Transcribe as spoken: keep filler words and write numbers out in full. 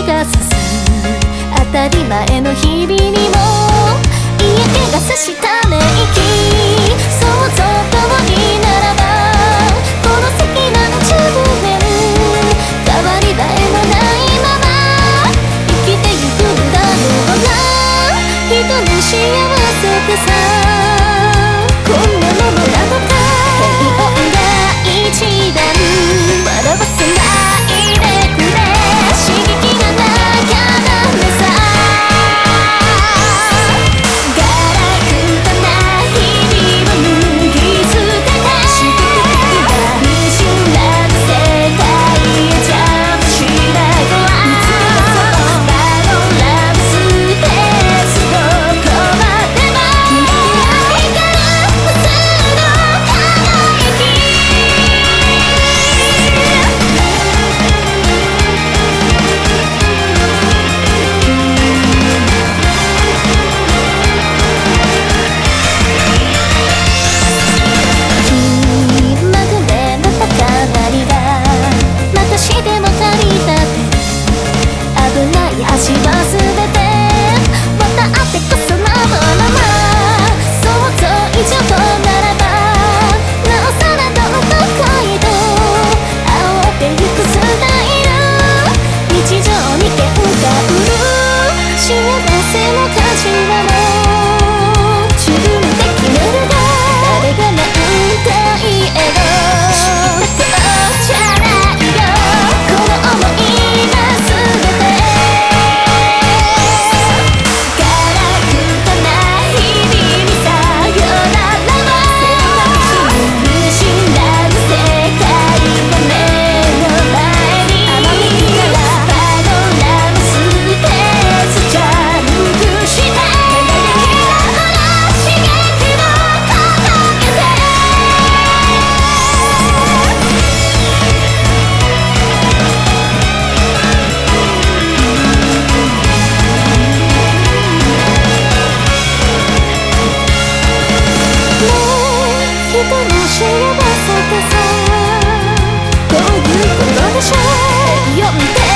が進む当たり前の日々にも嫌気がさしため息想像通りならばこの先何十年変わり映えのないまま生きてゆくんだろうな人の幸せってさこんなものなのか平穏が一番笑わせないでくれ刺激がなきゃダメさガラクタな日々を脱ぎ捨てて刺激的な見知らぬ世界へジャンプしながらバロンラブスペースどこまでも光る普通の輝き気まぐれな高鳴りがまたしても足りたって危ない橋は全て渡ってこそのまま想像以上ならばなおさらどこかへと煽ってゆくスタイル日常に喧嘩売る幸せの価値はもう自分で決めるが誰が何と言えど知ったこじゃないよこの想いが全てガラクタな日々にさよならを見知らぬ世界が目の前にバロンラブスペースジャンプして輝きながら刺激を届けて人の幸せってさどういうことでしょう読んで